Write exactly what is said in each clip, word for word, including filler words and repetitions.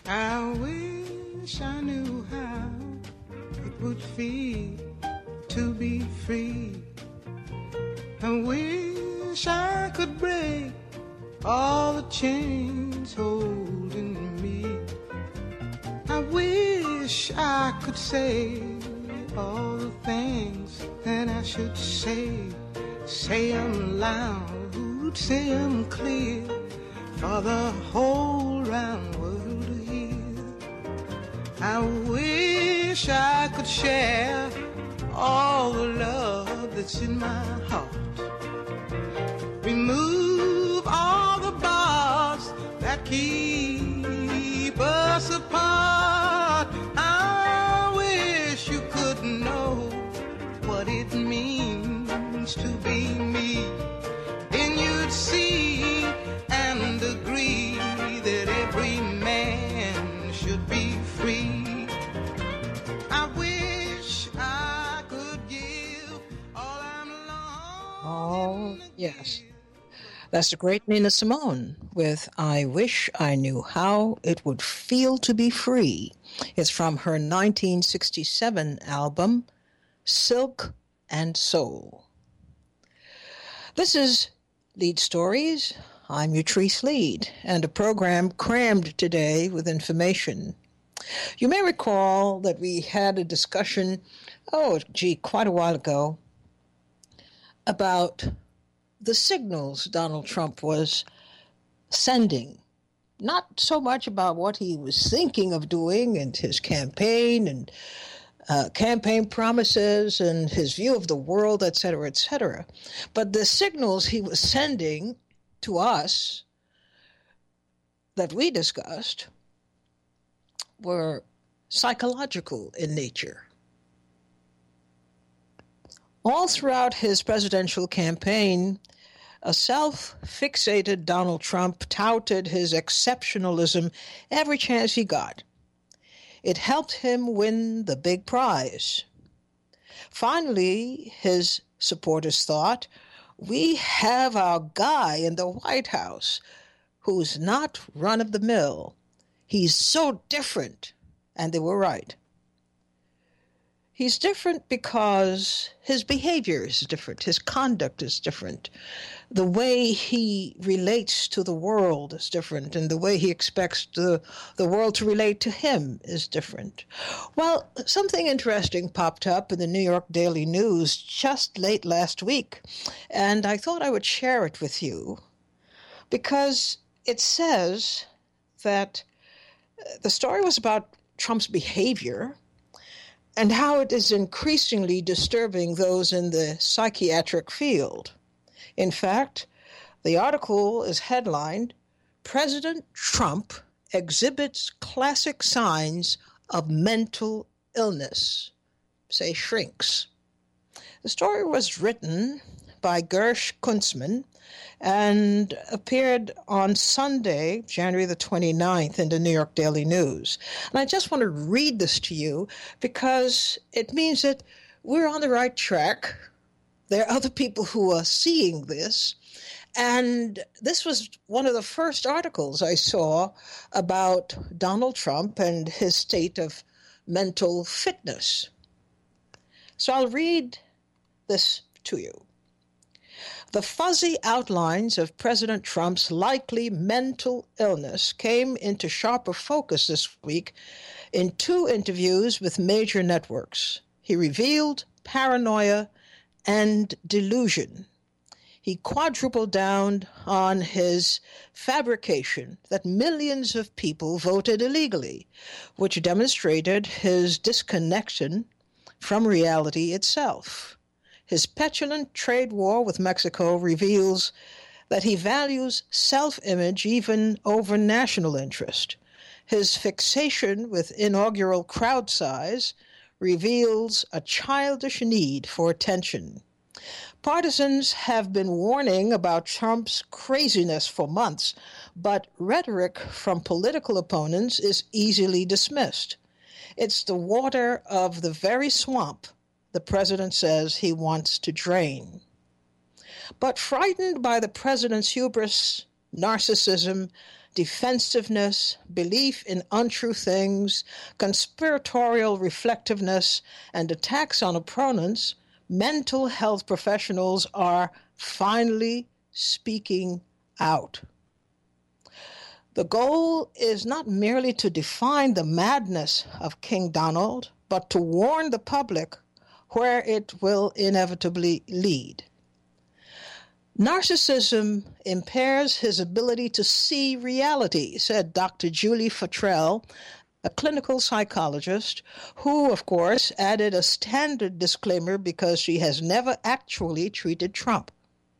I wish I knew how it would feel to be free. I wish I could break all the chains holding me. I wish I could say all the things that I should say. Say 'em loud, say 'em clear, for the whole round world to hear. I wish I could share all the love that's in my heart. Remove all the bars that keep us apart. I wish you could know what it means to be me. Then you'd see and agree that every man should be free. I wish I could give all I'm long. Oh, yes. That's the great Nina Simone with I Wish I Knew How It Would Feel to Be Free. It's from her nineteen sixty-seven album, Silk and Soul. This is Lead Stories. I'm Utrice Lead, and a program crammed today with information. You may recall that we had a discussion, oh, gee, quite a while ago, about the signals Donald Trump was sending. Not so much about what he was thinking of doing and his campaign and uh, campaign promises and his view of the world, et cetera, et cetera. But the signals he was sending to us that we discussed were psychological in nature. All throughout his presidential campaign, a self-fixated Donald Trump touted his exceptionalism every chance he got. It helped him win the big prize. Finally, his supporters thought, we have our guy in the White House who's not run-of-the-mill. He's so different. And they were right. He's different because his behavior is different. His conduct is different. The way he relates to the world is different, and the way he expects the, the world to relate to him is different. Well, something interesting popped up in the New York Daily News just late last week, and I thought I would share it with you because it says that the story was about Trump's behavior and how it is increasingly disturbing those in the psychiatric field. In fact, the article is headlined, President Trump Exhibits Classic Signs of Mental Illness, say shrinks. The story was written by Gersh Kuntzman and appeared on Sunday, January the twenty-ninth, in the New York Daily News. And I just want to read this to you because it means that we're on the right track. There are other people who are seeing this. And this was one of the first articles I saw about Donald Trump and his state of mental fitness. So I'll read this to you. The fuzzy outlines of President Trump's likely mental illness came into sharper focus this week in two interviews with major networks. He revealed paranoia and delusion. He quadrupled down on his fabrication that millions of people voted illegally, which demonstrated his disconnection from reality itself. His petulant trade war with Mexico reveals that he values self-image even over national interest. His fixation with inaugural crowd size reveals a childish need for attention. Partisans have been warning about Trump's craziness for months, but rhetoric from political opponents is easily dismissed. It's the water of the very swamp the president says he wants to drain. But frightened by the president's hubris, narcissism, defensiveness, belief in untrue things, conspiratorial reflectiveness, and attacks on opponents, mental health professionals are finally speaking out. The goal is not merely to define the madness of King Donald, but to warn the public where it will inevitably lead. Narcissism impairs his ability to see reality, said Doctor Julie Futrell, a clinical psychologist, who, of course, added a standard disclaimer because she has never actually treated Trump.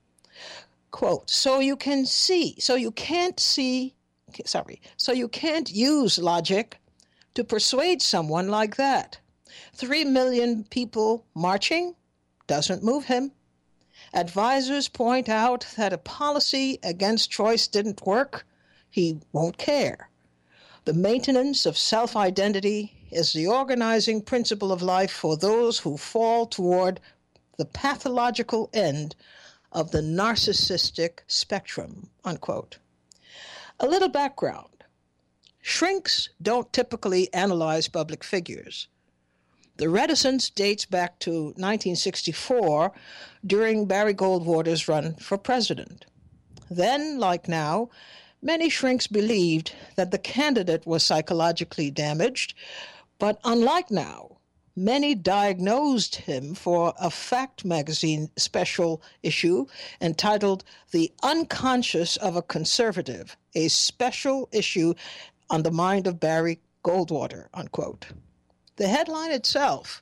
Quote, so you can see, so you can't see, sorry, so you can't use logic to persuade someone like that. Three million people marching doesn't move him. Advisors point out that a policy against choice didn't work. He won't care. The maintenance of self-identity is the organizing principle of life for those who fall toward the pathological end of the narcissistic spectrum, unquote. A little background. Shrinks don't typically analyze public figures. The reticence dates back to nineteen sixty-four during Barry Goldwater's run for president. Then, like now, many shrinks believed that the candidate was psychologically damaged, but unlike now, many diagnosed him for a Fact magazine special issue entitled The Unconscious of a Conservative, a special issue on the mind of Barry Goldwater, unquote. The headline itself,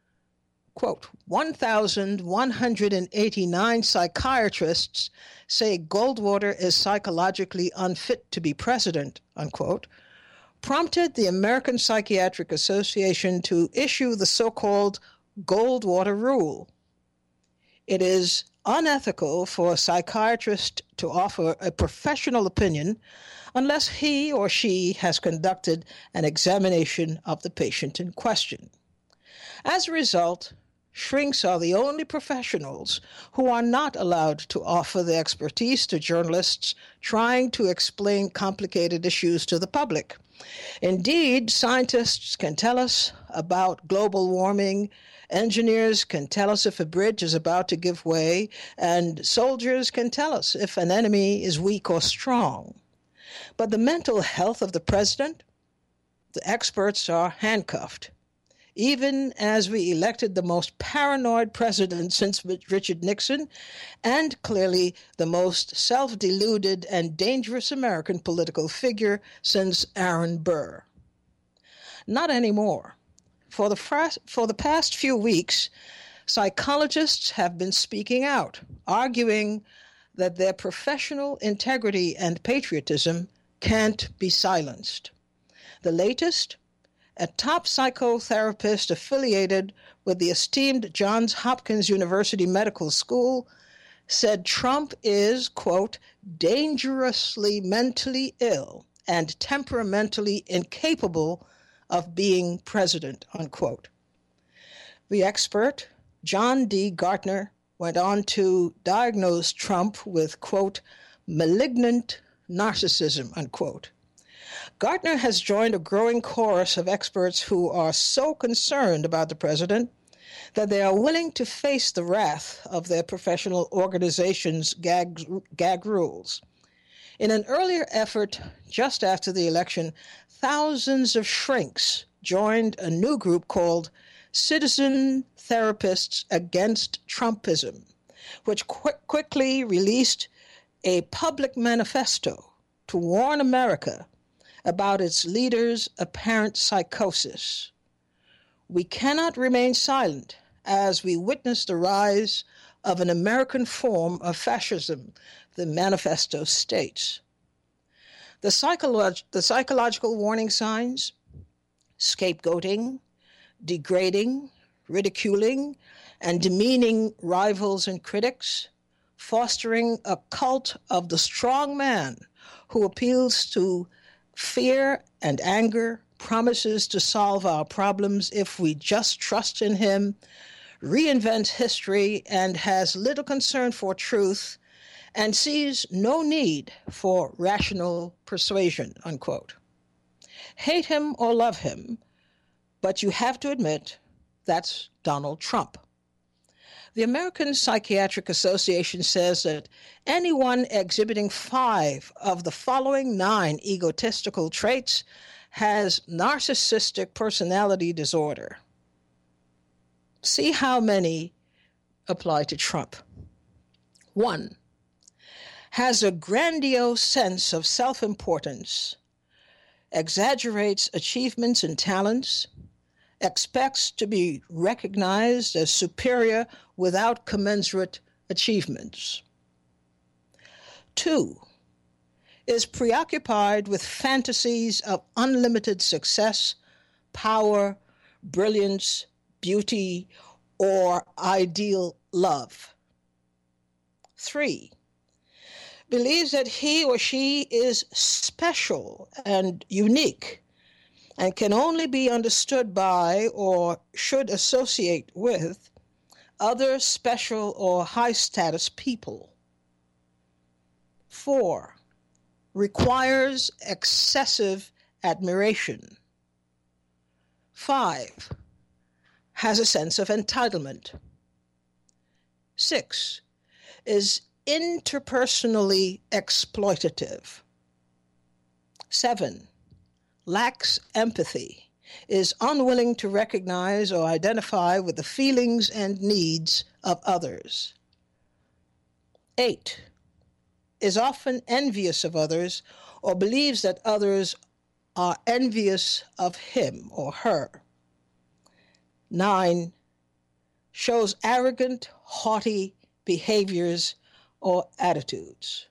quote, one thousand one hundred eighty-nine psychiatrists say Goldwater is psychologically unfit to be president, unquote, prompted the American Psychiatric Association to issue the so-called Goldwater Rule. It is unethical for a psychiatrist to offer a professional opinion unless he or she has conducted an examination of the patient in question. As a result, shrinks are the only professionals who are not allowed to offer their expertise to journalists trying to explain complicated issues to the public. Indeed, scientists can tell us about global warming, engineers can tell us if a bridge is about to give way, and soldiers can tell us if an enemy is weak or strong. But the mental health of the president, the experts are handcuffed. Even as we elected the most paranoid president since Richard Nixon, and clearly the most self-deluded and dangerous American political figure since Aaron Burr. Not anymore. For the, fr- for the past few weeks, psychologists have been speaking out, arguing that their professional integrity and patriotism can't be silenced. The latest, a top psychotherapist affiliated with the esteemed Johns Hopkins University Medical School, said Trump is, quote, dangerously mentally ill and temperamentally incapable of being president, unquote. The expert, John D. Gartner, went on to diagnose Trump with, quote, malignant narcissism, unquote. Gartner has joined a growing chorus of experts who are so concerned about the president that they are willing to face the wrath of their professional organization's gag, gag rules. In an earlier effort just after the election, thousands of shrinks joined a new group called Citizen Therapists Against Trumpism, which qu- quickly released a public manifesto to warn America about its leaders' apparent psychosis. We cannot remain silent as we witness the rise of an American form of fascism, the manifesto states. The, psycholo- the psychological warning signs, scapegoating, degrading, ridiculing, and demeaning rivals and critics, fostering a cult of the strong man who appeals to fear and anger, promises to solve our problems if we just trust in him, reinvents history, and has little concern for truth, and sees no need for rational persuasion, unquote. Hate him or love him, but you have to admit that's Donald Trump. The American Psychiatric Association says that anyone exhibiting five of the following nine egotistical traits has narcissistic personality disorder. See how many apply to Trump. One, has a grandiose sense of self-importance, exaggerates achievements and talents, expects to be recognized as superior without commensurate achievements. Two, is preoccupied with fantasies of unlimited success, power, brilliance, beauty, or ideal love. Three, believes that he or she is special and unique and can only be understood by or should associate with other special or high-status people. Four, requires excessive admiration. Five, has a sense of entitlement. Six, is interpersonally exploitative. Seven, lacks empathy, is unwilling to recognize or identify with the feelings and needs of others. Eight, is often envious of others or believes that others are envious of him or her. Nine, shows arrogant, haughty behaviors or attitudes.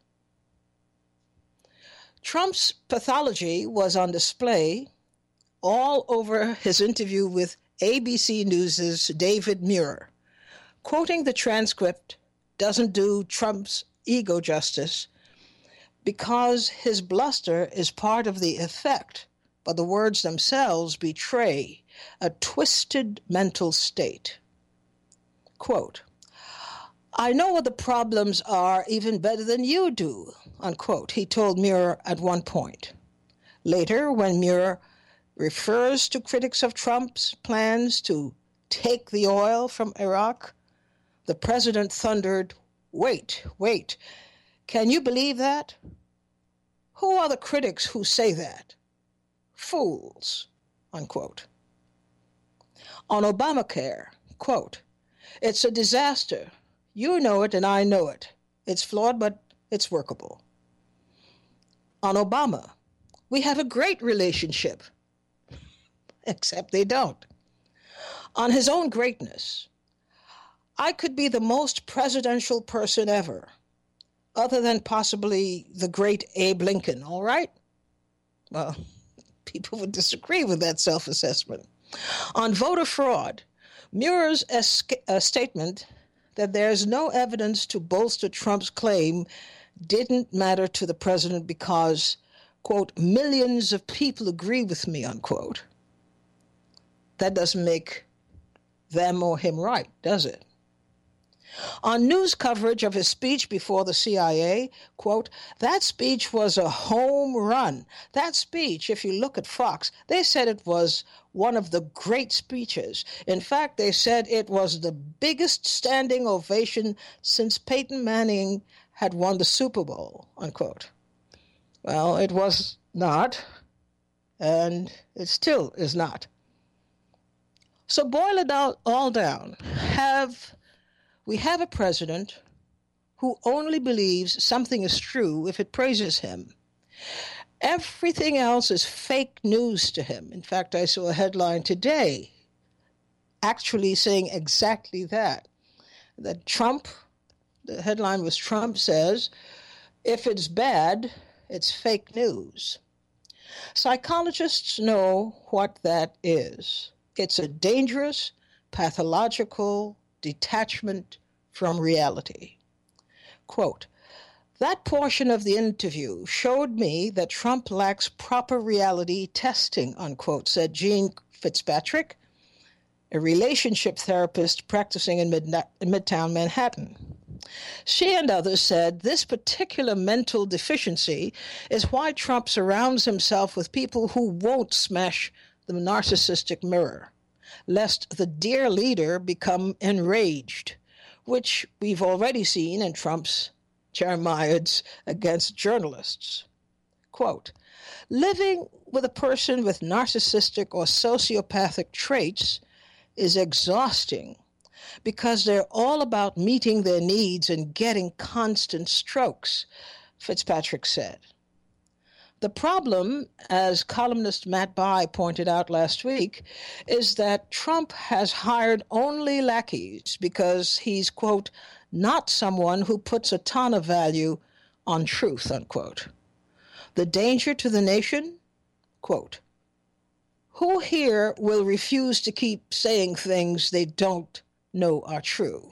Trump's pathology was on display all over his interview with A B C News' David Muir. Quoting the transcript doesn't do Trump's ego justice because his bluster is part of the effect, but the words themselves betray a twisted mental state. Quote, I know what the problems are even better than you do, unquote, he told Muir at one point. Later, when Muir refers to critics of Trump's plans to take the oil from Iraq, the president thundered, wait, wait, can you believe that? Who are the critics who say that? Fools, unquote. On Obamacare, quote, it's a disaster. You know it and I know it. It's flawed, but it's workable. On Obama, we have a great relationship, except they don't. On his own greatness, I could be the most presidential person ever, other than possibly the great Abe Lincoln, all right? Well, people would disagree with that self-assessment. On voter fraud, Muir's esca- uh, statement that there's no evidence to bolster Trump's claim didn't matter to the president because, quote, millions of people agree with me, unquote. That doesn't make them or him right, does it? On news coverage of his speech before the C I A, quote, that speech was a home run. That speech, if you look at Fox, they said it was one of the great speeches. In fact, they said it was the biggest standing ovation since Peyton Manning had won the Super Bowl, unquote. Well, it was not, and it still is not. So boil it all down. Have we have a president who only believes something is true if it praises him. Everything else is fake news to him. In fact, I saw a headline today actually saying exactly that, that Trump, the headline was Trump says, if it's bad, it's fake news. Psychologists know what that is. It's a dangerous, pathological detachment from reality. Quote, that portion of the interview showed me that Trump lacks proper reality testing, unquote, said Jean Fitzpatrick, a relationship therapist practicing in, Mid- in Midtown Manhattan. She and others said this particular mental deficiency is why Trump surrounds himself with people who won't smash the narcissistic mirror, lest the dear leader become enraged, which we've already seen in Trump's jeremiads against journalists. Quote, living with a person with narcissistic or sociopathic traits is exhausting because they're all about meeting their needs and getting constant strokes, Fitzpatrick said. The problem, as columnist Matt Bai pointed out last week, is that Trump has hired only lackeys because he's, quote, not someone who puts a ton of value on truth, unquote. The danger to the nation, quote, who here will refuse to keep saying things they don't know are true?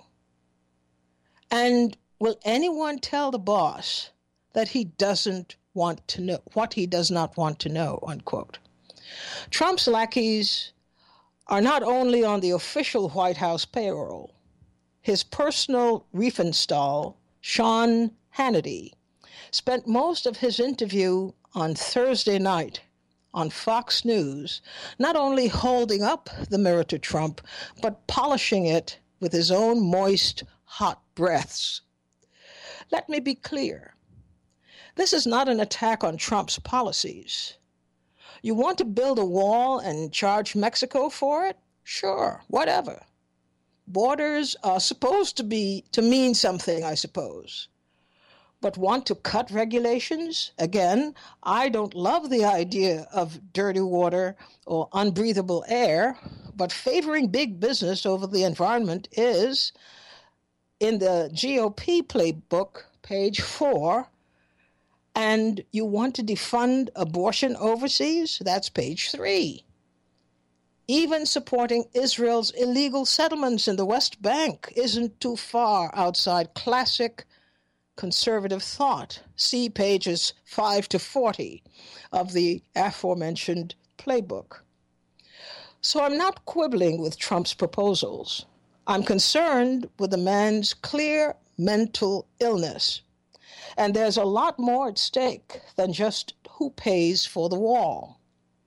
And will anyone tell the boss that he doesn't want to know what he does not want to know, unquote? Trump's lackeys are not only on the official White House payroll. His personal Riefenstahl, Sean Hannity, spent most of his interview on Thursday night on Fox News, not only holding up the mirror to Trump, but polishing it with his own moist, hot breaths. Let me be clear. This is not an attack on Trump's policies. You want to build a wall and charge Mexico for it? Sure, whatever. Borders are supposed to be to mean something, I suppose. But want to cut regulations? Again, I don't love the idea of dirty water or unbreathable air, but favoring big business over the environment is, in the G O P playbook, page four, and you want to defund abortion overseas? That's page three. Even supporting Israel's illegal settlements in the West Bank isn't too far outside classic conservative thought. See pages five to forty of the aforementioned playbook. So I'm not quibbling with Trump's proposals. I'm concerned with the man's clear mental illness. And there's a lot more at stake than just who pays for the wall.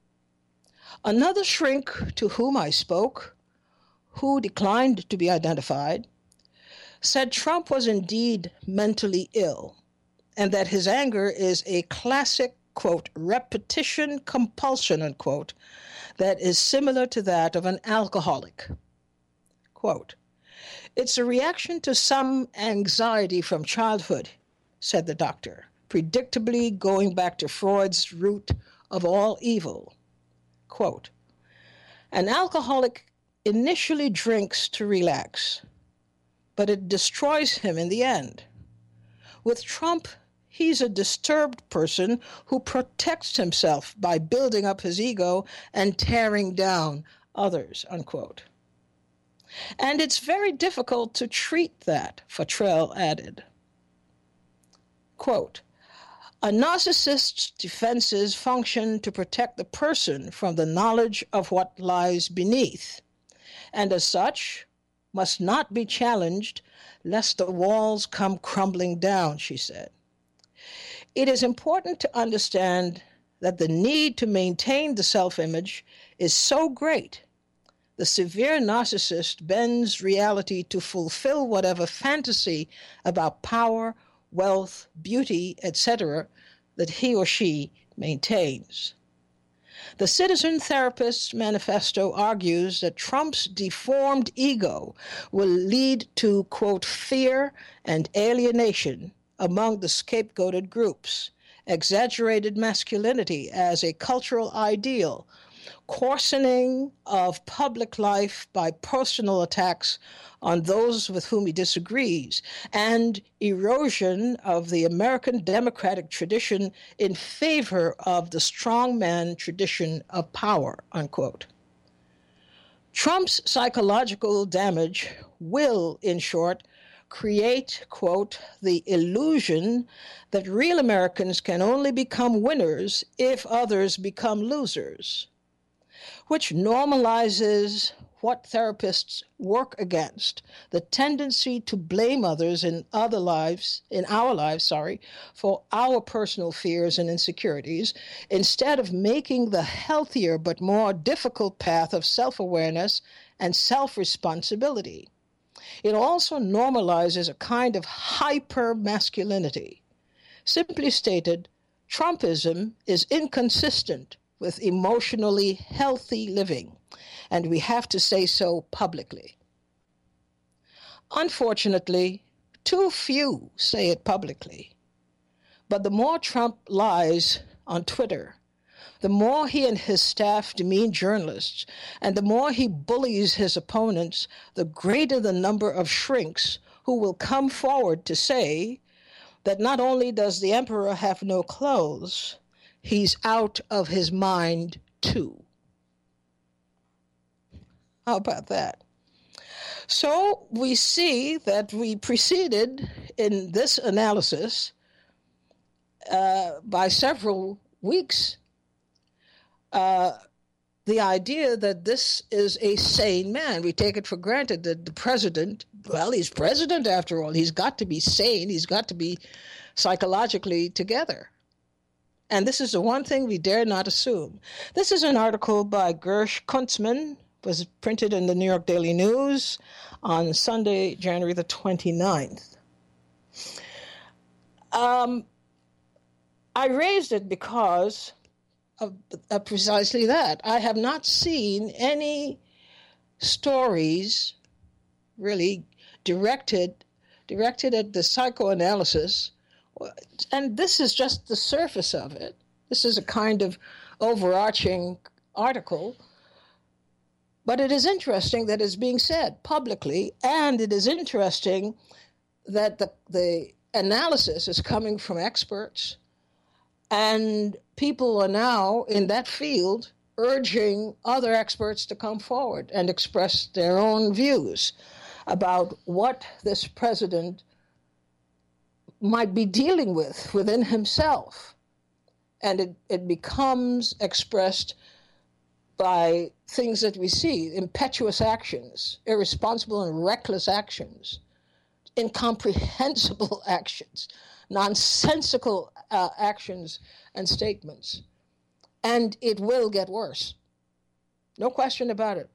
Another shrink to whom I spoke, who declined to be identified, said Trump was indeed mentally ill and that his anger is a classic, quote, repetition compulsion, unquote, that is similar to that of an alcoholic. Quote, it's a reaction to some anxiety from childhood, said the doctor, predictably going back to Freud's root of all evil. Quote, an alcoholic initially drinks to relax, but it destroys him in the end. With Trump, he's a disturbed person who protects himself by building up his ego and tearing down others, unquote. And it's very difficult to treat that, Futrell added. Quote, a narcissist's defenses function to protect the person from the knowledge of what lies beneath, and as such, must not be challenged lest the walls come crumbling down, she said. It is important to understand that the need to maintain the self-image is so great, the severe narcissist bends reality to fulfill whatever fantasy about power, wealth, beauty, et cetera that he or she maintains. The Citizen Therapist's Manifesto argues that Trump's deformed ego will lead to, quote, fear and alienation among the scapegoated groups, exaggerated masculinity as a cultural ideal, coarsening of public life by personal attacks on those with whom he disagrees, and erosion of the American democratic tradition in favor of the strongman tradition of power, unquote. Trump's psychological damage will, in short, create, quote, the illusion that real Americans can only become winners if others become losers, which normalizes what therapists work against, the tendency to blame others in other lives, in our lives, sorry, for our personal fears and insecurities, instead of making the healthier but more difficult path of self-awareness and self-responsibility. It also normalizes a kind of hyper-masculinity. Simply stated, Trumpism is inconsistent with emotionally healthy living, and we have to say so publicly. Unfortunately, too few say it publicly. But the more Trump lies on Twitter, the more he and his staff demean journalists, and the more he bullies his opponents, the greater the number of shrinks who will come forward to say that not only does the emperor have no clothes, he's out of his mind too. How about that? So we see that we preceded in this analysis uh, by several weeks uh, the idea that this is a sane man. We take it for granted that the president, well, he's president after all. He's got to be sane. He's got to be psychologically together. And this is the one thing we dare not assume. This is an article by Gersh Kuntzman, was printed in the New York Daily News on Sunday, January the twenty-ninth. Um, I raised it because of, of precisely that. I have not seen any stories really directed directed at the psychoanalysis, and this is just the surface of it. This is a kind of overarching article. But it is interesting that it's being said publicly, and it is interesting that the, the analysis is coming from experts, and people are now in that field urging other experts to come forward and express their own views about what this president might be dealing with within himself. And it, it becomes expressed by things that we see: impetuous actions, irresponsible and reckless actions, incomprehensible actions, nonsensical uh, actions and statements. And it will get worse. No question about it.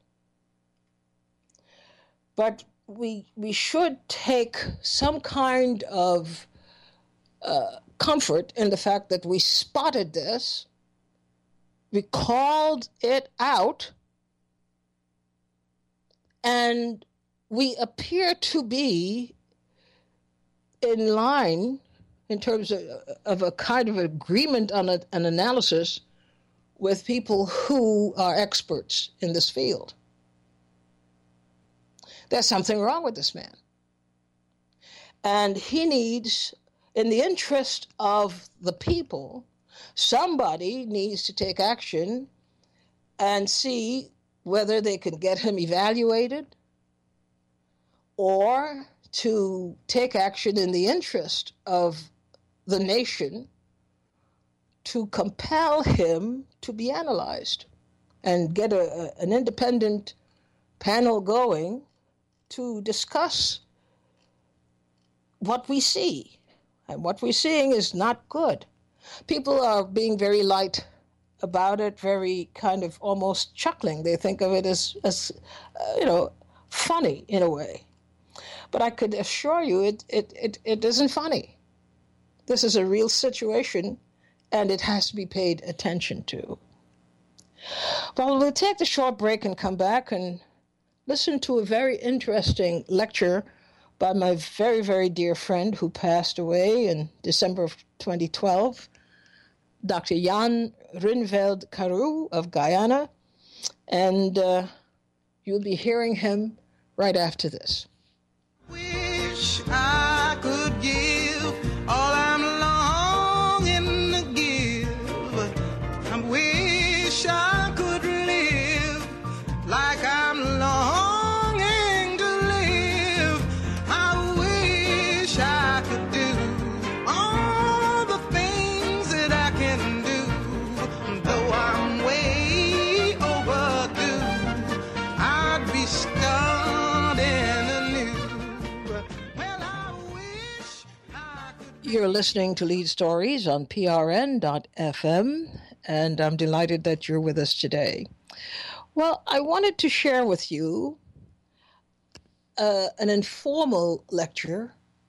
But we, we should take some kind of uh, comfort in the fact that we spotted this. We called it out, and we appear to be in line in terms of, of a kind of agreement on a, an analysis with people who are experts in this field. There's something wrong with this man. And he needs, in the interest of the people, somebody needs to take action and see whether they can get him evaluated, or to take action in the interest of the nation to compel him to be analyzed and get a, a, an independent panel going to discuss what we see. And what we're seeing is not good. People are being very light about it, very kind of almost chuckling. They think of it as, as uh, you know, funny in a way. But I could assure you it, it, it, it isn't funny. This is a real situation, and it has to be paid attention to. Well, we'll take the short break and come back and listen to a very interesting lecture by my very, very dear friend who passed away in December of twenty twelve, Doctor Jan Rynveld Carew of Guyana, and uh, you'll be hearing him right after this. Wish I could give all I'm longing to give. I wish I could live like I'm longing to live. I wish I could do all the things that I can do. Though I'm way overdue, I'd be You're listening to Lead Stories on P R N dot F M, and I'm delighted that you're with us today. Well, I wanted to share with you uh, an informal lecture.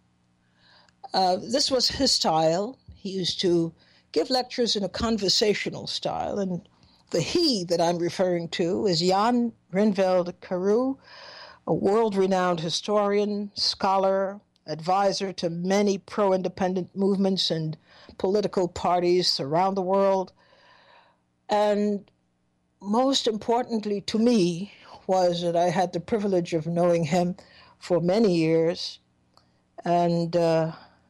Uh, this was his style. He used to give lectures in a conversational style, and the he that I'm referring to is Jan Reinveld Carew, a world-renowned historian, scholar, advisor to many pro-independent movements and political parties around the world. And most importantly to me was that I had the privilege of knowing him for many years. And uh,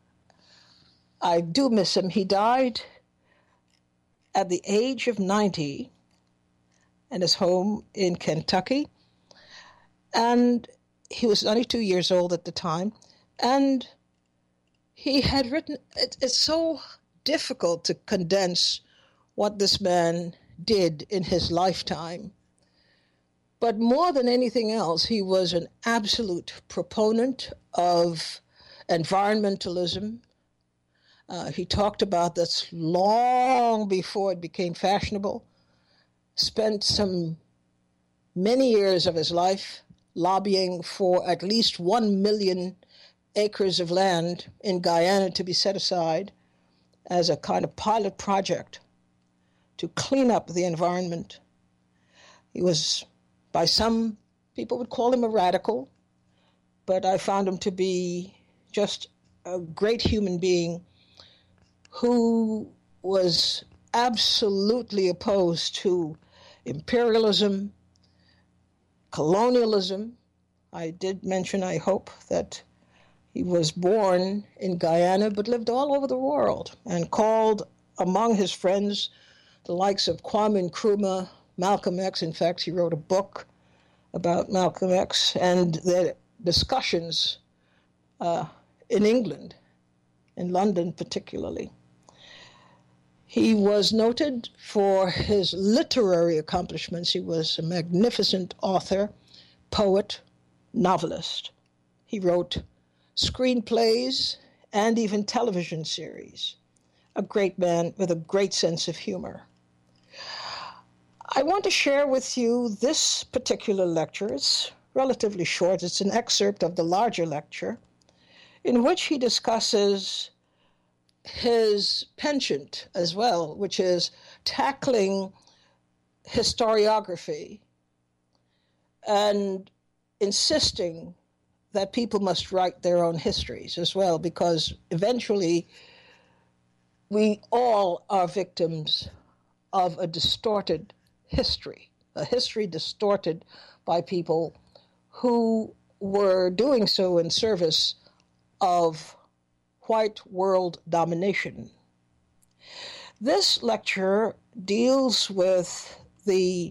I do miss him. He died at the age of ninety in his home in Kentucky. And he was ninety-two years old at the time. And he had written, it, it's so difficult to condense what this man did in his lifetime. But more than anything else, he was an absolute proponent of environmentalism. Uh, he talked about this long before it became fashionable, spent some many years of his life lobbying for at least one million acres of land in Guyana to be set aside as a kind of pilot project to clean up the environment. He was, by some people would call him a radical, but I found him to be just a great human being who was absolutely opposed to imperialism, colonialism. I did mention, I hope, that he was born in Guyana but lived all over the world and called among his friends the likes of Kwame Nkrumah, Malcolm X. In fact, he wrote a book about Malcolm X and their discussions uh, in England, in London particularly. He was noted for his literary accomplishments. He was a magnificent author, poet, novelist. He wrote screenplays and even television series. A great man with a great sense of humor. I want to share with you this particular lecture. It's relatively short. It's an excerpt of the larger lecture in which he discusses his penchant as well, which is tackling historiography and insisting that people must write their own histories as well, because eventually we all are victims of a distorted history, a history distorted by people who were doing so in service of white world domination. This lecture deals with the,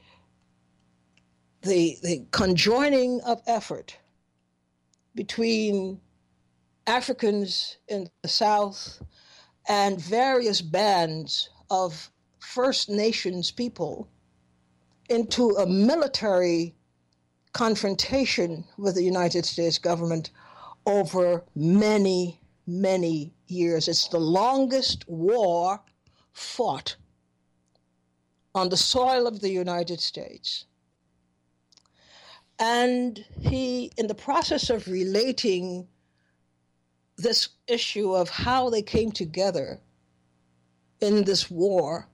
the, the conjoining of effort between Africans in the South and various bands of First Nations people into a military confrontation with the United States government over many, many years. It's the longest war fought on the soil of the United States. And he, in the process of relating this issue of how they came together in this war,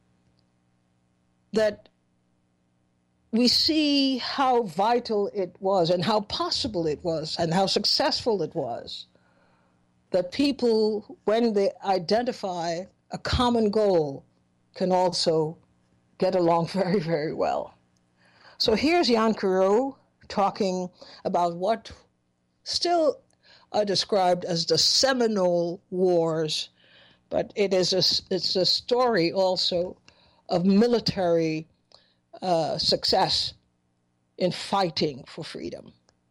that we see how vital it was and how possible it was and how successful it was that people, when they identify a common goal, can also get along very, very well. So here's Jan Carew talking about what still are described as the Seminole Wars, but it is a, it's a story also of military uh, success in fighting for freedom.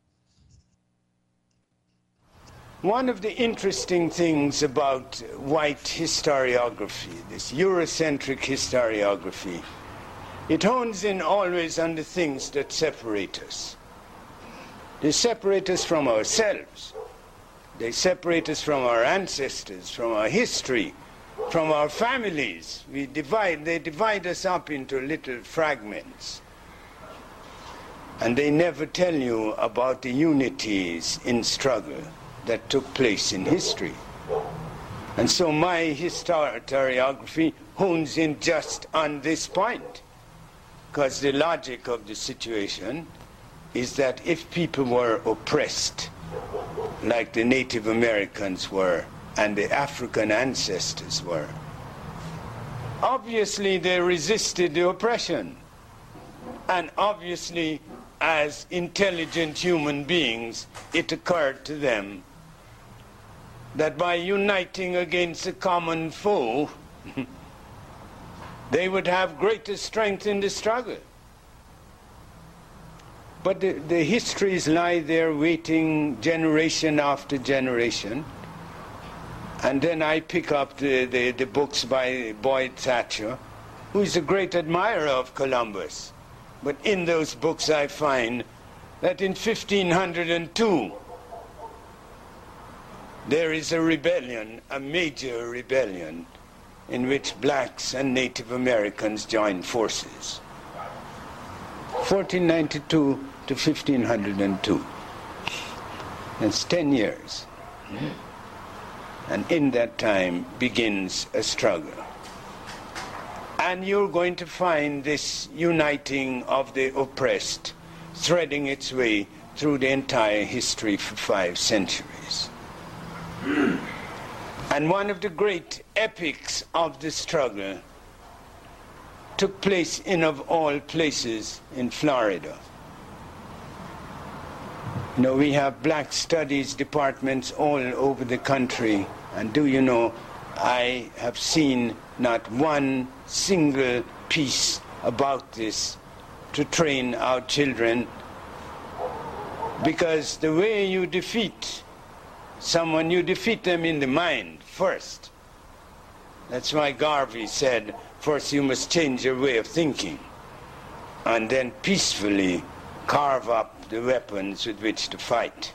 One of the interesting things about white historiography, this Eurocentric historiography, it hones in always on the things that separate us. They separate us from ourselves. They separate us from our ancestors, from our history, from our families. We divide, they divide us up into little fragments. And they never tell you about the unities in struggle that took place in history. And so my historiography hones in just on this point, because the logic of the situation is that if people were oppressed, like the Native Americans were and the African ancestors were, obviously they resisted the oppression. And obviously, as intelligent human beings, it occurred to them that by uniting against a common foe, they would have greater strength in the struggle. But the, the histories lie there waiting generation after generation. And then I pick up the, the, the books by Boyd Thatcher, who is a great admirer of Columbus. But in those books I find that in fifteen hundred two, there is a rebellion, a major rebellion, in which blacks and Native Americans joined forces. fourteen ninety-two to fifteen hundred two. That's ten years. And in that time begins a struggle. And you're going to find this uniting of the oppressed threading its way through the entire history for five centuries. And one of the great epics of the struggle took place in, of all places, in Florida. You know, we have black studies departments all over the country, and do you know, I have seen not one single piece about this to train our children, because the way you defeat someone, you defeat them in the mind first. That's why Garvey said, first you must change your way of thinking, and then peacefully carve up the weapons with which to fight.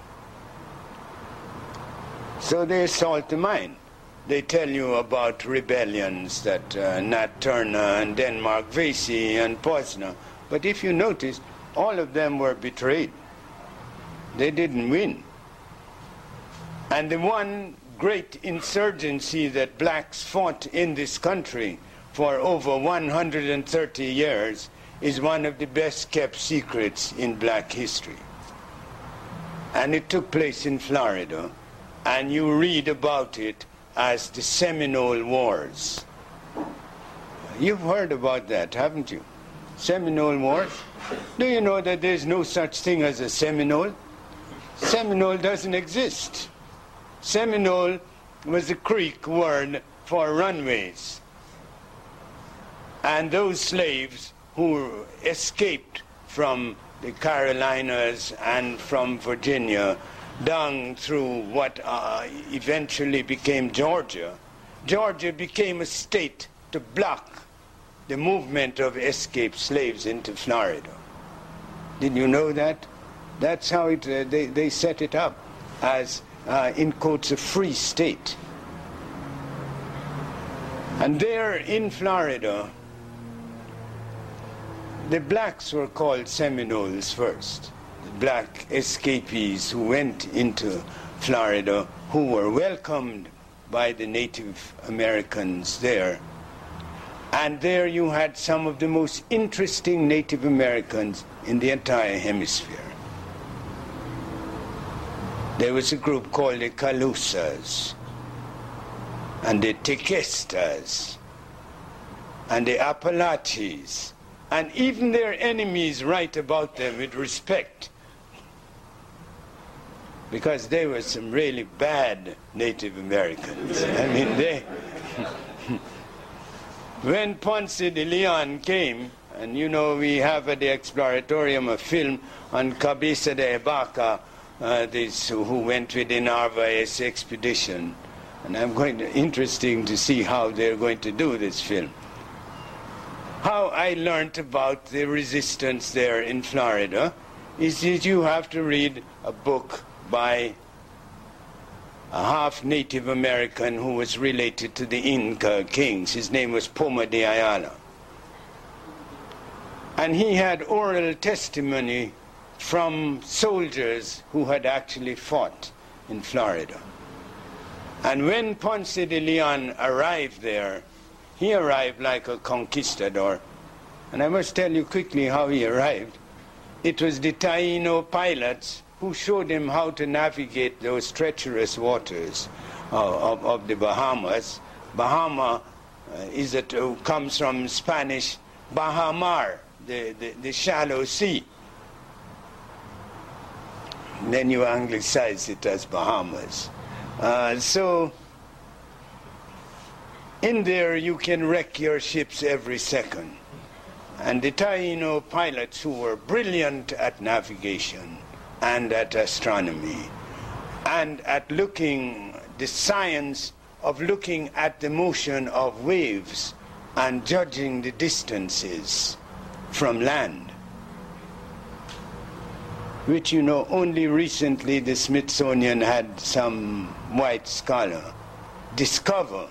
So they assault the mind. They tell you about rebellions that uh, Nat Turner and Denmark Vesey and Posner. But if you notice, all of them were betrayed. They didn't win. And the one great insurgency that blacks fought in this country for over one hundred thirty years is one of the best kept secrets in black history. And it took place in Florida, and you read about it as the Seminole Wars. You've heard about that, haven't you? Seminole Wars? Do you know that there's no such thing as a Seminole? Seminole doesn't exist. Seminole was a Creek word for runways. And those slaves who escaped from the Carolinas and from Virginia down through what uh, eventually became Georgia, Georgia became a state to block the movement of escaped slaves into Florida. Did you know that? That's how it, uh, they, they set it up, as, uh, in quotes, a free state. And there in Florida, the blacks were called Seminoles first. The black escapees who went into Florida, who were welcomed by the Native Americans there. And there you had some of the most interesting Native Americans in the entire hemisphere. There was a group called the Calusas, and the Tequestas, and the Apalaches, and even their enemies write about them with respect, because they were some really bad Native Americans. I mean, they... When Ponce de Leon came, and you know we have at the Exploratorium a film on Cabeza de Vaca, uh, this, who went with the Narvaez expedition, and I'm going to, interesting to see how they're going to do this film. How I learned about the resistance there in Florida is that you have to read a book by a half Native American who was related to the Inca kings. His name was Poma de Ayala. And he had oral testimony from soldiers who had actually fought in Florida. And when Ponce de Leon arrived there, he arrived like a conquistador. And I must tell you quickly how he arrived. It was the Taino pilots who showed him how to navigate those treacherous waters uh, of, of the Bahamas. Bahama uh, is a, uh, comes from Spanish Bahamar, the, the, the shallow sea. And then you anglicize it as Bahamas. Uh, so in there you can wreck your ships every second. And the Taino pilots, who were brilliant at navigation and at astronomy and at looking, the science of looking at the motion of waves and judging the distances from land, which, you know, only recently the Smithsonian had some white scholar discover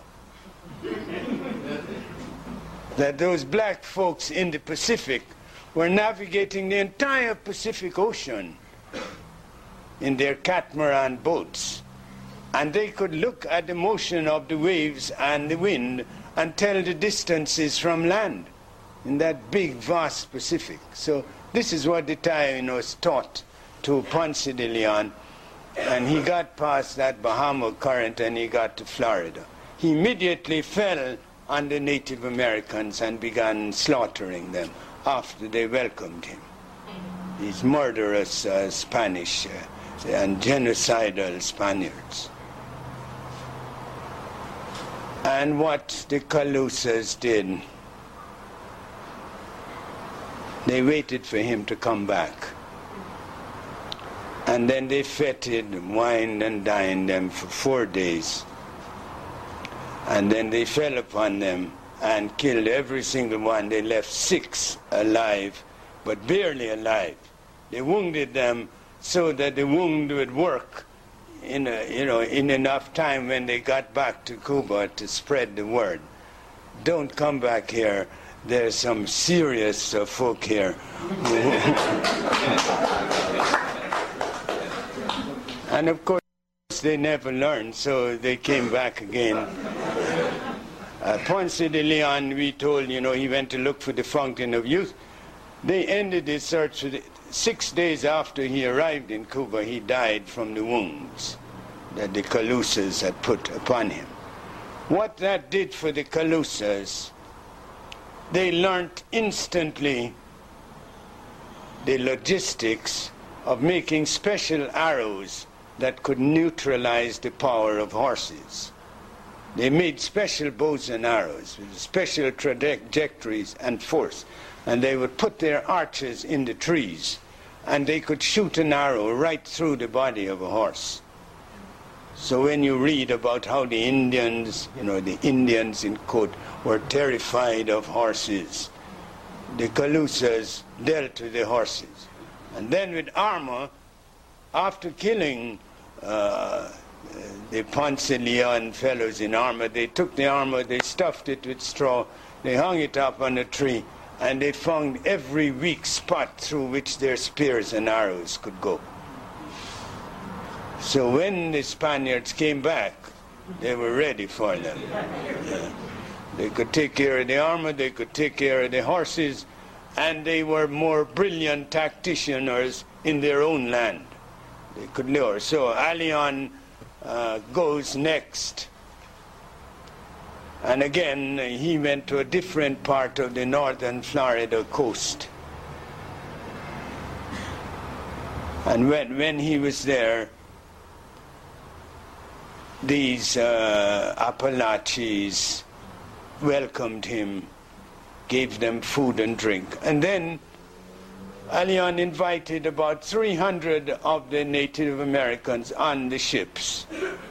that those black folks in the Pacific were navigating the entire Pacific Ocean in their catamaran boats. And they could look at the motion of the waves and the wind and tell the distances from land in that big, vast Pacific. So this is what the Tainos taught to Ponce de Leon, and he got past that Bahama current and he got to Florida. He immediately fell on the Native Americans and began slaughtering them after they welcomed him. These murderous uh, Spanish uh, and genocidal Spaniards. And what the Calusas did, they waited for him to come back. And then they feted, wined and dined them for four days. And then they fell upon them and killed every single one. They left six alive, but barely alive. They wounded them so that the wound would work in a, you know, in enough time when they got back to Cuba to spread the word. Don't come back here. There's some serious uh, folk here. And of course, they never learned, so they came back again. Uh, Ponce de Leon, we told, you know, he went to look for the fountain of youth. They ended his search with it. Six days after he arrived in Cuba, he died from the wounds that the Calusas had put upon him. What that did for the Calusas, they learned instantly the logistics of making special arrows that could neutralize the power of horses. They made special bows and arrows with special trajectories and force, and they would put their archers in the trees, and they could shoot an arrow right through the body of a horse. So when you read about how the Indians, you know, the Indians in quote, were terrified of horses, the Calusas dealt with the horses. And then with armor, after killing uh, the Ponce de Leon fellows in armor, they took the armor, they stuffed it with straw, they hung it up on a tree, and they found every weak spot through which their spears and arrows could go. So when the Spaniards came back, they were ready for them. Yeah. They could take care of the armor, they could take care of the horses, and they were more brilliant tacticians in their own land. They could lure. So Alian uh, goes next. And again, he went to a different part of the northern Florida coast. And when, when he was there, these uh, Appalachians welcomed him, gave them food and drink. And then Alian invited about three hundred of the Native Americans on the ships.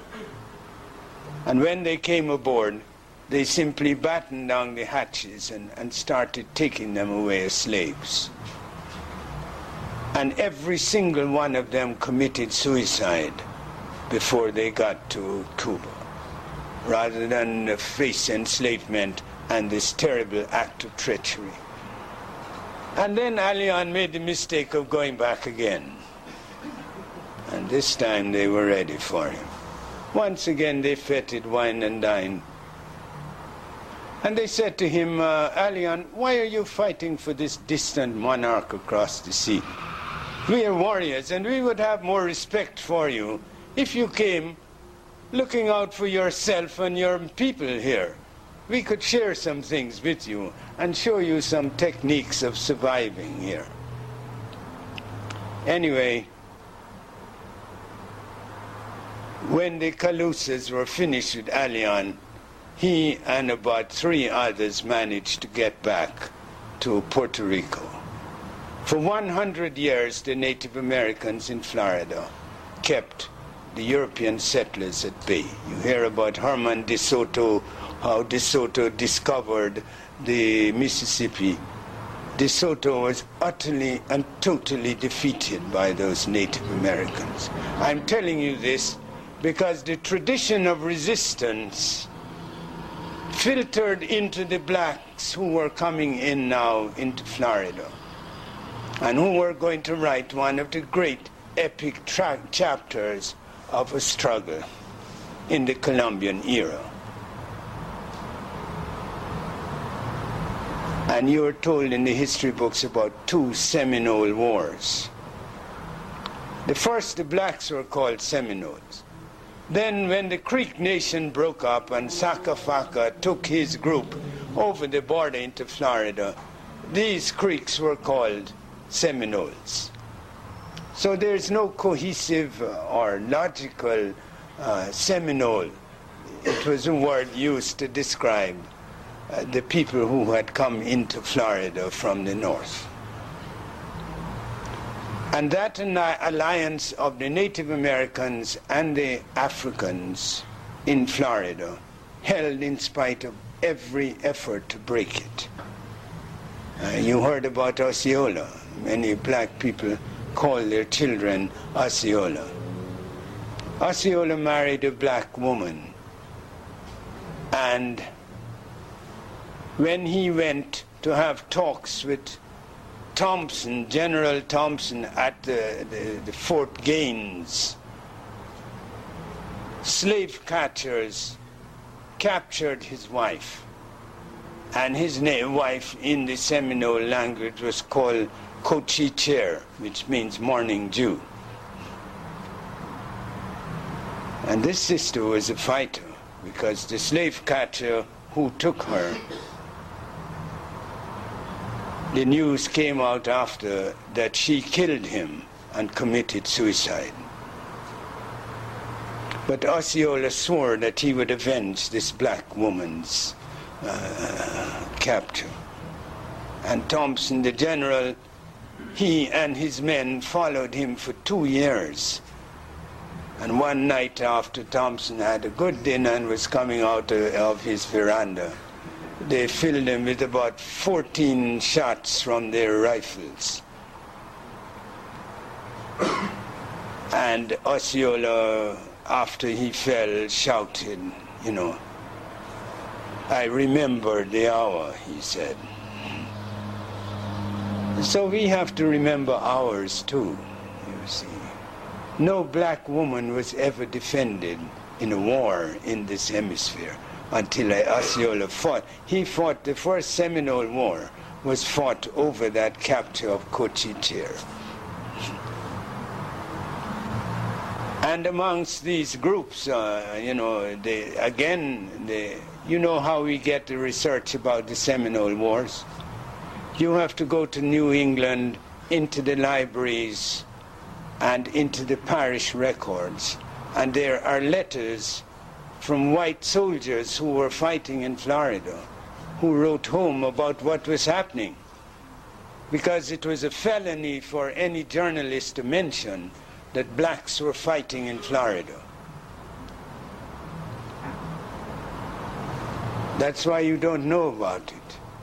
And when they came aboard, they simply battened down the hatches and, and started taking them away as slaves. And every single one of them committed suicide before they got to Cuba, rather than face enslavement and this terrible act of treachery. And then Allian made the mistake of going back again. And this time they were ready for him. Once again they feted, wine and dined. And they said to him, uh, Allian, why are you fighting for this distant monarch across the sea? We are warriors, and we would have more respect for you if you came looking out for yourself and your people here. We could share some things with you and show you some techniques of surviving here. Anyway, when the Calusas were finished with Allian, he and about three others managed to get back to Puerto Rico. For one hundred years, the Native Americans in Florida kept the European settlers at bay. You hear about Herman de Soto, how de Soto discovered the Mississippi. De Soto was utterly and totally defeated by those Native Americans. I'm telling you this because the tradition of resistance filtered into the blacks who were coming in now into Florida and who were going to write one of the great epic tra- chapters of a struggle in the Columbian era. And you are told in the history books about two Seminole wars. The first, the blacks were called Seminoles. Then when the Creek Nation broke up and Sacagawea took his group over the border into Florida, these Creeks were called Seminoles. So there's no cohesive or logical uh, Seminole. It was a word used to describe uh, the people who had come into Florida from the north. And that alliance of the Native Americans and the Africans in Florida held in spite of every effort to break it. Uh, you heard about Osceola. Many black people call their children Osceola. Osceola married a black woman, and when he went to have talks with Thompson, General Thompson, at the, the, the Fort Gaines, slave catchers captured his wife, and his name, wife in the Seminole language was called Cochicher, which means morning dew. And this sister was a fighter, because the slave catcher who took her, the news came out after that she killed him and committed suicide. But Osceola swore that he would avenge this black woman's uh, capture. And Thompson, the general, he and his men followed him for two years. And one night after Thompson had a good dinner and was coming out of his veranda, they filled him with about fourteen shots from their rifles. And Osceola, after he fell, shouted, you know, "I remember the hour," he said. So we have to remember ours too, you see. No black woman was ever defended in a war in this hemisphere until Osceola fought. He fought, the first Seminole War was fought over that capture of Cochicher. And amongst these groups, uh, you know, they, again, they, you know how we get the research about the Seminole Wars? You have to go to New England, into the libraries, and into the parish records. And there are letters from white soldiers who were fighting in Florida, who wrote home about what was happening, because it was a felony for any journalist to mention that blacks were fighting in Florida. That's why you don't know about it.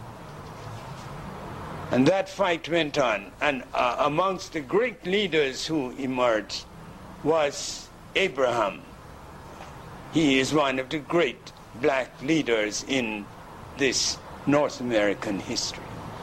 And that fight went on, and uh, amongst the great leaders who emerged was Abraham. He is one of the great black leaders in this North American history.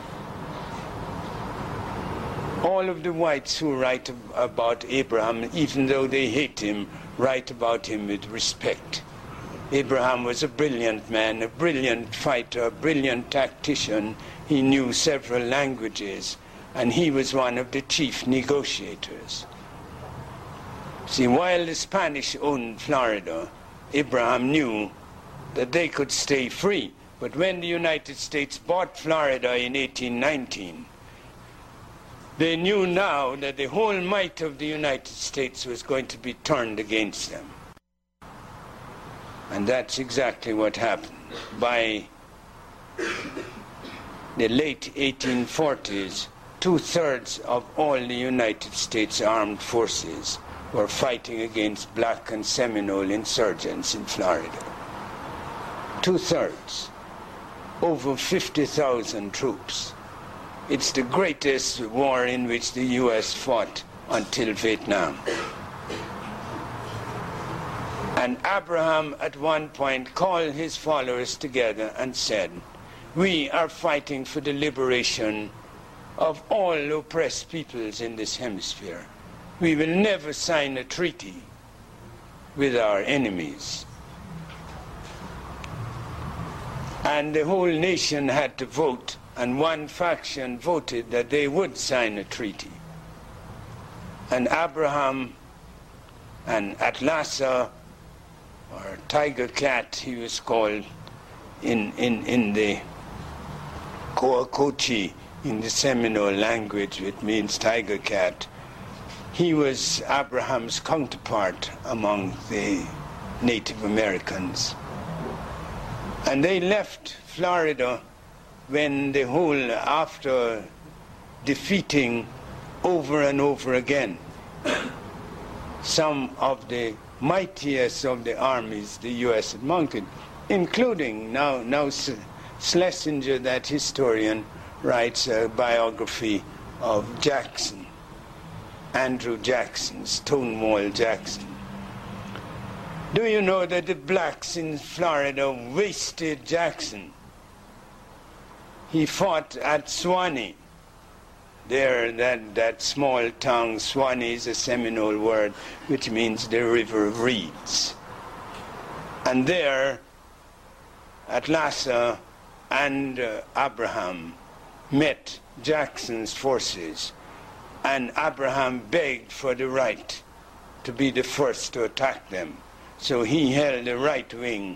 All of the whites who write about Abraham, even though they hate him, write about him with respect. Abraham was a brilliant man, a brilliant fighter, a brilliant tactician. He knew several languages, and he was one of the chief negotiators. See, while the Spanish owned Florida, Abraham knew that they could stay free. But when the United States bought Florida in eighteen nineteen, they knew now that the whole might of the United States was going to be turned against them. And that's exactly what happened. By the late eighteen forties, two-thirds of all the United States armed forces were fighting against black and Seminole insurgents in Florida. Two-thirds. Over fifty thousand troops. It's the greatest war in which the U S fought until Vietnam. And Abraham at one point called his followers together and said, "We are fighting for the liberation of all oppressed peoples in this hemisphere. We will never sign a treaty with our enemies." And the whole nation had to vote, and one faction voted that they would sign a treaty. And Abraham and Atlasa, or Tiger Cat he was called in, in, in the Coacochi, in the Seminole language, which means tiger cat. He was Abraham's counterpart among the Native Americans. And they left Florida when the whole, after defeating over and over again some of the mightiest of the armies the U S had mounted, including now, now Schlesinger, that historian, writes a biography of Jackson, Andrew Jackson, Stonewall Jackson. Do you know that the blacks in Florida wasted Jackson? He fought at Suwannee. There, that, that small town, Suwannee is a Seminole word, which means the river of reeds. And there, Atlasa and uh, Abraham met Jackson's forces, and Abraham begged for the right to be the first to attack them. So he held the right wing,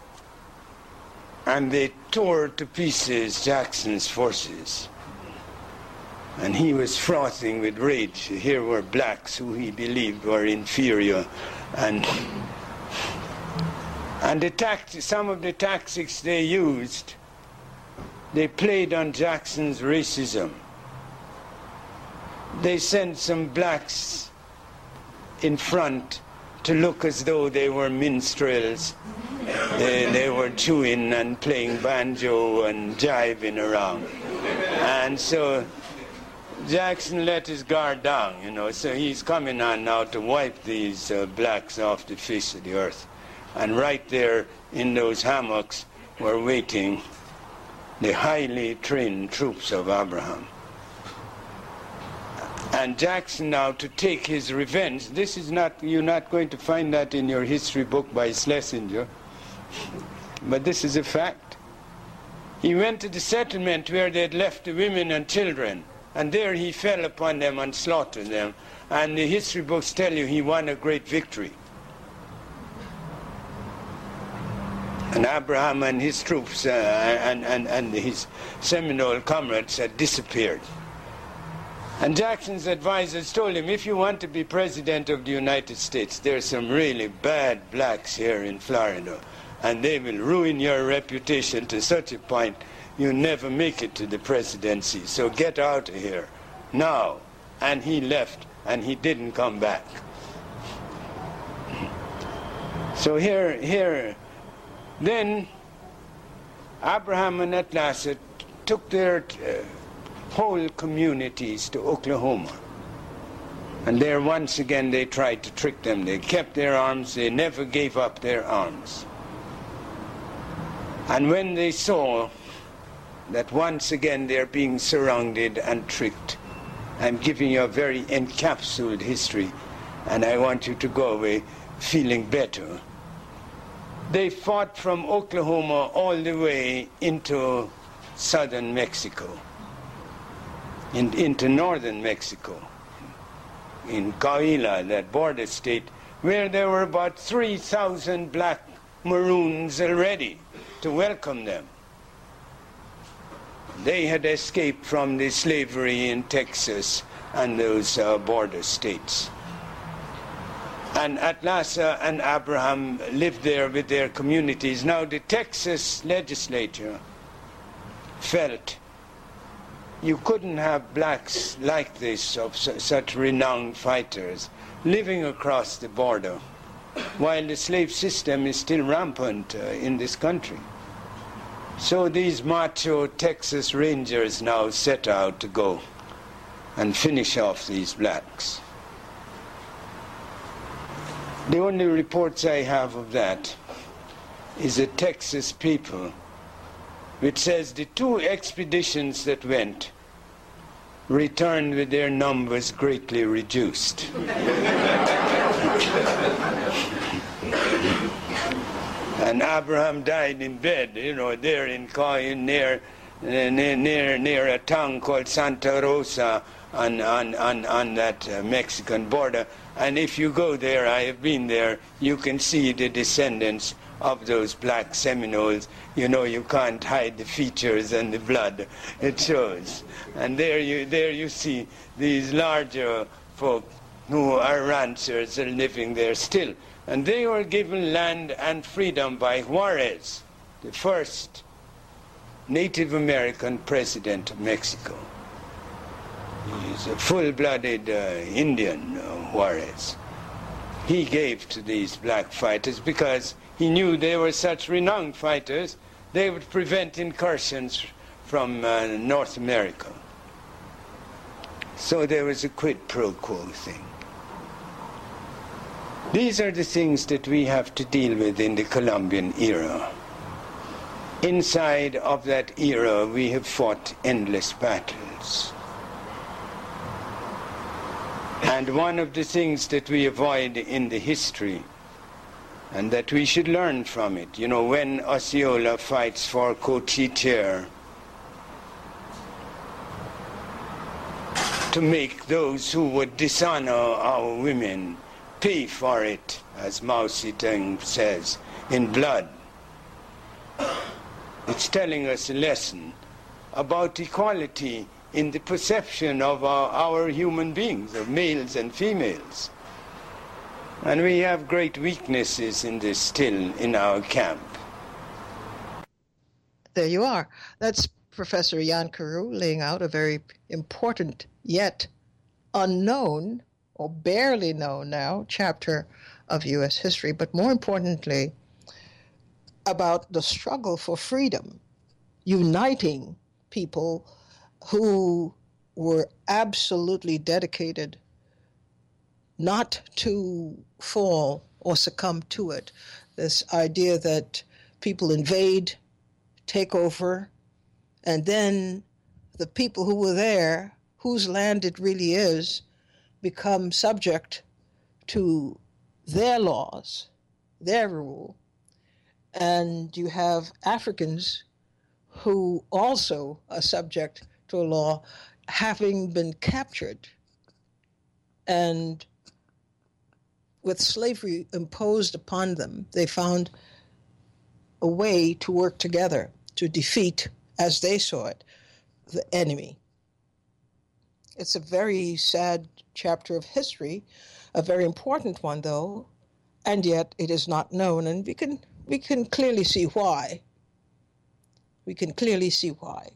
and they tore to pieces Jackson's forces. And he was frothing with rage. Here were blacks who he believed were inferior. And, and the tact- some of the tactics they used, they played on Jackson's racism. They sent some blacks in front to look as though they were minstrels. They, they were chewing and playing banjo and jiving around. And so Jackson let his guard down, you know, so he's coming on now to wipe these uh, blacks off the face of the earth. And right there in those hammocks were waiting the highly trained troops of Abraham. And Jackson now, to take his revenge, this is not, you're not going to find that in your history book by Schlesinger, but this is a fact. He went to the settlement where they had left the women and children, and there he fell upon them and slaughtered them. And the history books tell you he won a great victory. And Abraham and his troops uh, and, and, and his Seminole comrades had disappeared. And Jackson's advisors told him, if you want to be president of the United States, there are some really bad blacks here in Florida, and they will ruin your reputation to such a point you never make it to the presidency. So get out of here now. And he left, and he didn't come back. So here, here, then Abraham and Atlasa took their uh, whole communities to Oklahoma. And there once again they tried to trick them. They kept their arms, they never gave up their arms. And when they saw that once again they're being surrounded and tricked, I'm giving you a very encapsulated history, and I want you to go away feeling better. They fought from Oklahoma all the way into southern Mexico, in, into northern Mexico, in Coahuila, that border state, where there were about three thousand black Maroons already to welcome them. They had escaped from the slavery in Texas and those uh, border states. And Atlasa and Abraham lived there with their communities. Now the Texas legislature felt you couldn't have blacks like this, of su- such renowned fighters, living across the border, while the slave system is still rampant uh, in this country. So these macho Texas Rangers now set out to go and finish off these blacks. The only reports I have of that is the Texas People, which says the two expeditions that went returned with their numbers greatly reduced. And Abraham died in bed, you know, there in Coahuila, near, near, near, near a town called Santa Rosa on, on, on, on that uh, Mexican border. And if you go there, I have been there, you can see the descendants of those black Seminoles. You know, you can't hide the features and the blood. It shows. And there you, there you see these larger folk who are ranchers are living there still. And they were given land and freedom by Juarez, the first Native American president of Mexico. He's a full-blooded uh, Indian, uh, Juarez. He gave to these black fighters because he knew they were such renowned fighters, they would prevent incursions from uh, North America. So there was a quid pro quo thing. These are the things that we have to deal with in the Columbian era. Inside of that era, we have fought endless battles. And one of the things that we avoid in the history, and that we should learn from it, you know, when Osceola fights for Cochichear, to make those who would dishonor our women pay for it, as Mao Zedong says, in blood. It's telling us a lesson about equality in the perception of our, our human beings, of males and females. And we have great weaknesses in this still in our camp. There you are. That's Professor Jan Carew laying out a very important yet unknown or barely known now chapter of U S history, but more importantly, about the struggle for freedom, uniting people who were absolutely dedicated not to fall or succumb to it. This idea that people invade, take over, and then the people who were there, whose land it really is, become subject to their laws, their rule. And you have Africans who also are subject to a law, having been captured and with slavery imposed upon them, they found a way to work together to defeat, as they saw it, the enemy. It's a very sad chapter of history, a very important one, though, and yet it is not known, and we can we can clearly see why. We can clearly see why.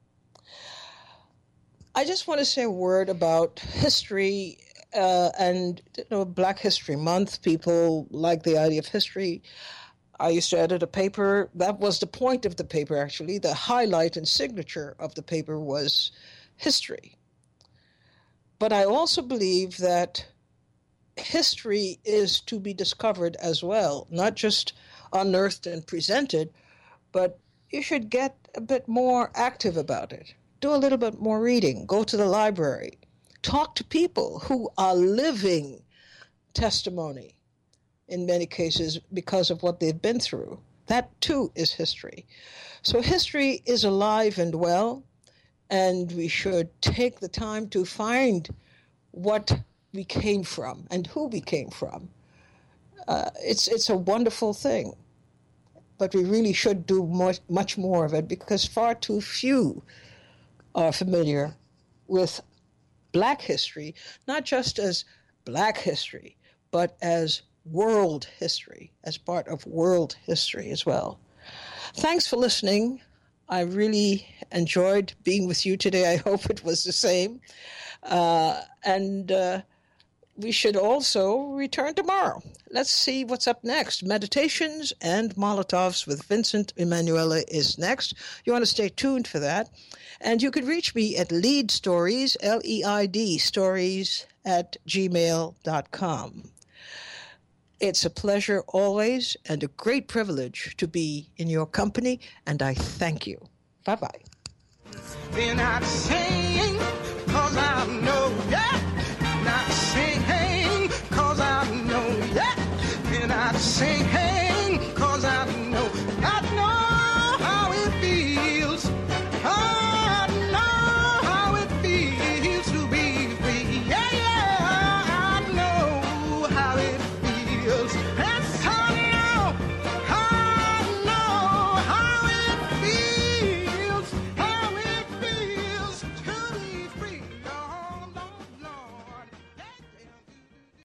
I just want to say a word about history uh, and you know, Black History Month. People like the idea of history. I used to edit a paper. That was the point of the paper, actually. The highlight and signature of the paper was history. But I also believe that history is to be discovered as well, not just unearthed and presented, but you should get a bit more active about it. Do a little bit more reading. Go to the library. Talk to people who are living testimony, in many cases, because of what they've been through. That, too, is history. So history is alive and well, and we should take the time to find what we came from and who we came from. Uh, it's it's a wonderful thing, but we really should do much, much more of it, because far too few are familiar with Black history, not just as Black history, but as world history, as part of world history as well. Thanks for listening. I really enjoyed being with you today. I hope it was the same. Uh, and uh, we should also return tomorrow. Let's see what's up next. Meditations and Molotovs with Vincent Emanuele is next. You want to stay tuned for that. And you can reach me at lead stories, L E I D, stories at gmail dot com. It's a pleasure always and a great privilege to be in your company, and I thank you. Bye-bye. They're not saying